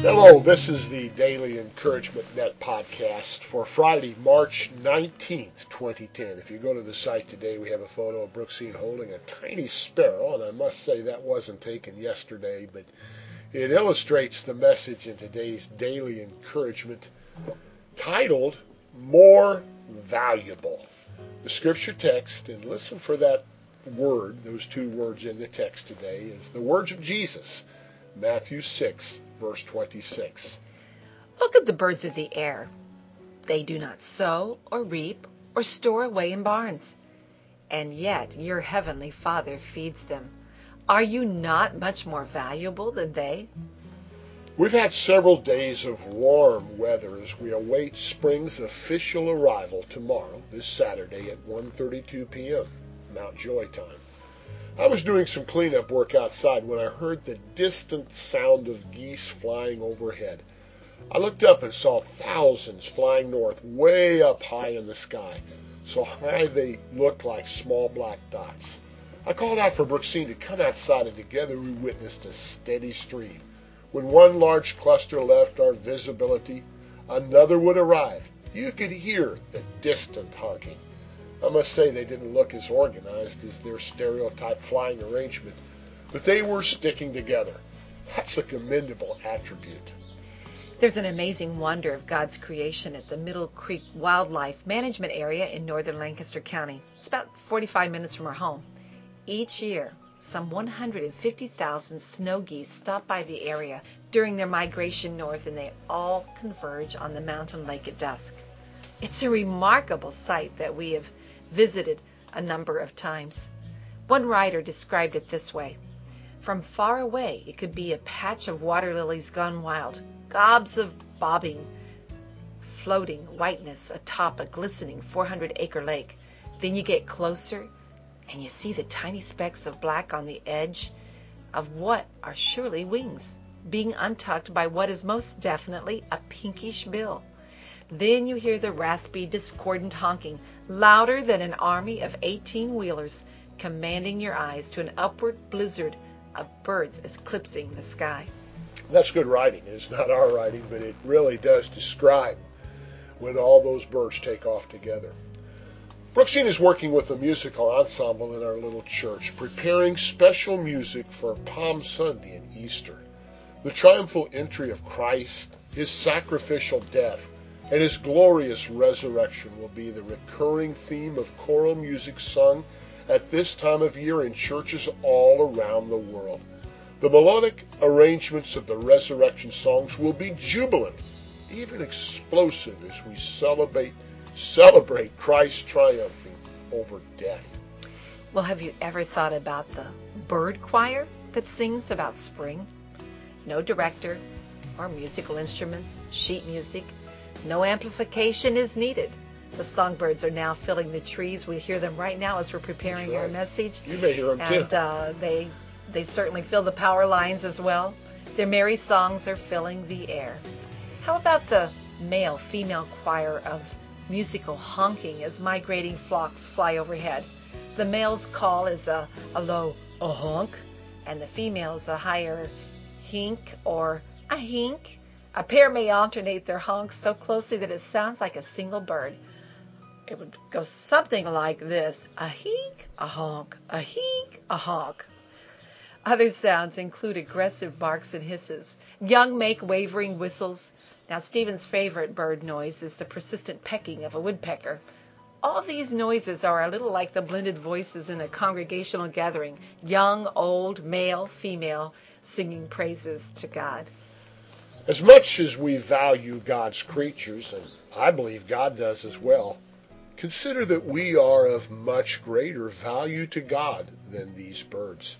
Hello, this is the Daily Encouragement Net podcast for Friday, March 19th, 2010. If you go to the site today, we have a photo of Brooksine holding a tiny sparrow, and I must say that wasn't taken yesterday, but it illustrates the message in today's Daily Encouragement titled, More Valuable. The scripture text, and listen for that word, those two words in the text today, is the words of Jesus, Matthew 6, verse 26. Look at the birds of the air. They do not sow or reap or store away in barns, and yet your heavenly Father feeds them. Are you not much more valuable than they? We've had several days of warm weather as we await spring's official arrival tomorrow, this Saturday at 1:32 p.m., Mount Joy time. I was doing some cleanup work outside when I heard the distant sound of geese flying overhead. I looked up and saw thousands flying north, way up high in the sky, so high they looked like small black dots. I called out for Brooksine to come outside, and together we witnessed a steady stream. When one large cluster left our visibility, another would arrive. You could hear the distant honking. I must say they didn't look as organized as their stereotype flying arrangement, but they were sticking together. That's a commendable attribute. There's an amazing wonder of God's creation at the Middle Creek Wildlife Management Area in northern Lancaster County. It's about 45 minutes from our home. Each year, some 150,000 snow geese stop by the area during their migration north, and they all converge on the mountain lake at dusk. It's a remarkable sight that we have visited a number of times. One writer described it this way: from far away, it could be a patch of water lilies gone wild, gobs of bobbing, floating whiteness atop a glistening 400-acre lake. Then you get closer, and you see the tiny specks of black on the edge of what are surely wings, being untucked by what is most definitely a pinkish bill. Then you hear the raspy, discordant honking, louder than an army of 18-wheelers, commanding your eyes to an upward blizzard of birds eclipsing the sky. That's good writing. It's not our writing, but it really does describe when all those birds take off together. Brooksine is working with a musical ensemble in our little church, preparing special music for Palm Sunday and Easter. The triumphal entry of Christ, his sacrificial death, and his glorious resurrection will be the recurring theme of choral music sung at this time of year in churches all around the world. The melodic arrangements of the resurrection songs will be jubilant, even explosive, as we celebrate Christ triumphing over death. Well, have you ever thought about the bird choir that sings about spring? No director or musical instruments, sheet music. No amplification is needed. The songbirds are now filling the trees. We hear them right now as we're preparing our message. You may hear them too. And they certainly fill the power lines as well. Their merry songs are filling the air. How about the male-female choir of musical honking as migrating flocks fly overhead? The male's call is a low a honk, and the female's a higher hink or a hink. A pair may alternate their honks so closely that it sounds like a single bird. It would go something like this: a hink, a honk, a hink, a honk. Other sounds include aggressive barks and hisses. Young make wavering whistles. Now, Stephen's favorite bird noise is the persistent pecking of a woodpecker. All these noises are a little like the blended voices in a congregational gathering: young, old, male, female, singing praises to God. As much as we value God's creatures, and I believe God does as well, consider that we are of much greater value to God than these birds.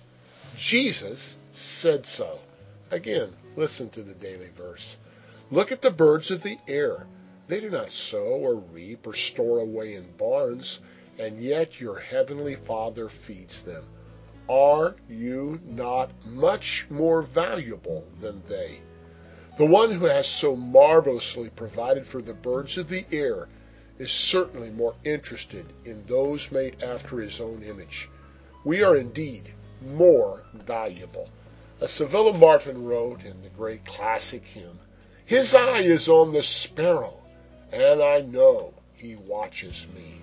Jesus said so. Again, listen to the daily verse. Look at the birds of the air. They do not sow or reap or store away in barns, and yet your heavenly Father feeds them. Are you not much more valuable than they? The one who has so marvelously provided for the birds of the air is certainly more interested in those made after his own image. We are indeed more valuable. Civilla Martin wrote in the great classic hymn, "His eye is on the sparrow, and I know he watches me."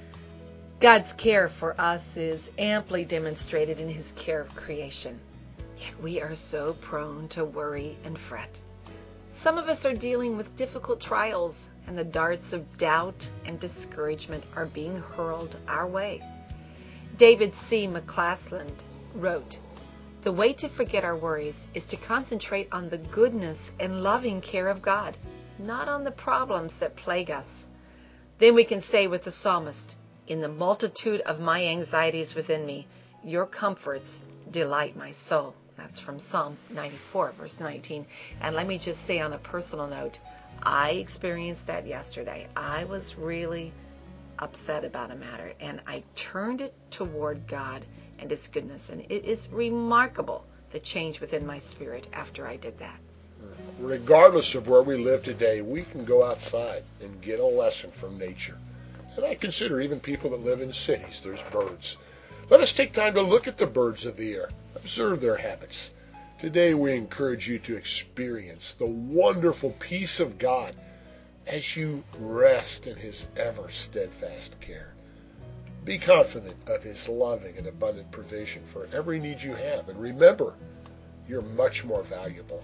God's care for us is amply demonstrated in his care of creation. Yet we are so prone to worry and fret. Some of us are dealing with difficult trials, and the darts of doubt and discouragement are being hurled our way. David C. McClassland wrote, "The way to forget our worries is to concentrate on the goodness and loving care of God, not on the problems that plague us. Then we can say with the psalmist, 'In the multitude of my anxieties within me, your comforts delight my soul.'" That's from Psalm 94, verse 19. And let me just say on a personal note, I experienced that yesterday. I was really upset about a matter, and I turned it toward God and his goodness. And it is remarkable the change within my spirit after I did that. Regardless of where we live today, we can go outside and get a lesson from nature. And I consider even people that live in cities, there's birds. Let us take time to look at the birds of the air, observe their habits. Today we encourage you to experience the wonderful peace of God as you rest in his ever steadfast care. Be confident of his loving and abundant provision for every need you have. And remember, you're much more valuable.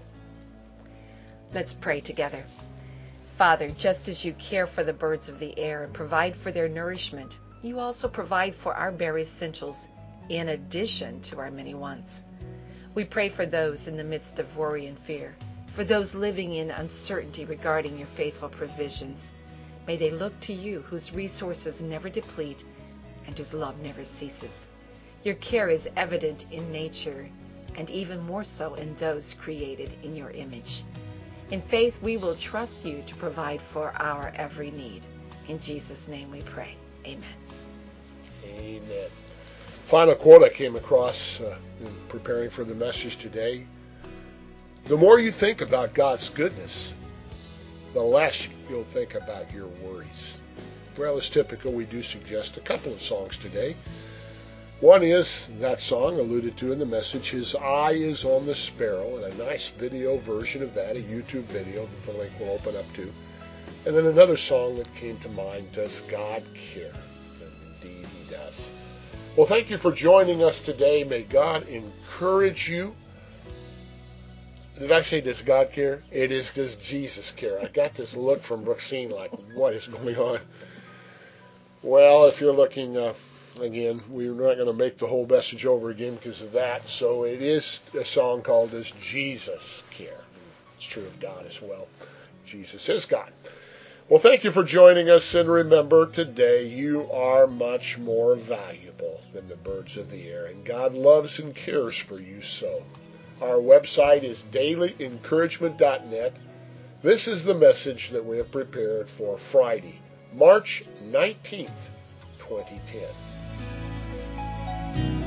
Let's pray together. Father, just as you care for the birds of the air and provide for their nourishment, you also provide for our bare essentials in addition to our many wants. We pray for those in the midst of worry and fear, for those living in uncertainty regarding your faithful provisions. May they look to you, whose resources never deplete and whose love never ceases. Your care is evident in nature, and even more so in those created in your image. In faith, we will trust you to provide for our every need. In Jesus' name we pray. Amen. Amen. Final quote I came across in preparing for the message today. The more you think about God's goodness, the less you'll think about your worries. Well, as typical, we do suggest a couple of songs today. One is that song alluded to in the message, "His Eye is on the Sparrow," and a nice video version of that, a YouTube video that the link will open up to. And then another song that came to mind, "Does God Care?" And indeed he does. Well, thank you for joining us today. May God encourage you. Did I say, does God care? It is, does Jesus care? I got this look from Brooksine like, what is going on? Well, if you're looking, again, we're not going to make the whole message over again because of that. So it is a song called "Does Jesus Care?" It's true of God as well. Jesus is God. Well, thank you for joining us, and remember, today you are much more valuable than the birds of the air, and God loves and cares for you so. Our website is dailyencouragement.net. This is the message that we have prepared for Friday, March 19th, 2010.